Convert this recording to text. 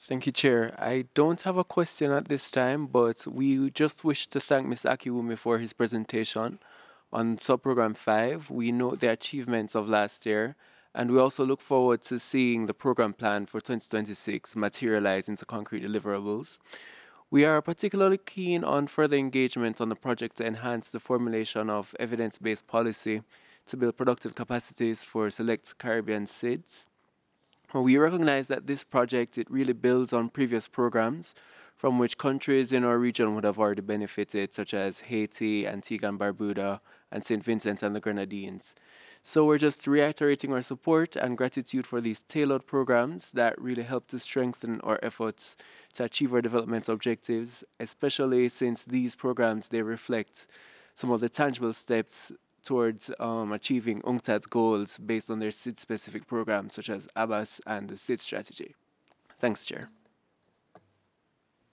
Thank you, Chair. I don't have a question at this time, but we just wish to thank Mr. Akiwumi for his presentation. On subprogram 5, we note the achievements of last year, and we also look forward to seeing the program plan for 2026 materialize into concrete deliverables. We are particularly keen on further engagement on the project to enhance the formulation of evidence-based policy to build productive capacities for select Caribbean SIDS. We recognize that this project, it really builds on previous programs from which countries in our region would have already benefited, such as Haiti, Antigua and Barbuda, and St. Vincent and the Grenadines. So we're just reiterating our support and gratitude for these tailored programs that really help to strengthen our efforts to achieve our development objectives, especially since these programs, they reflect some of the tangible steps towards achieving UNCTAD's goals based on their SID specific programs such as ABAS and the SID strategy. Thanks, Chair.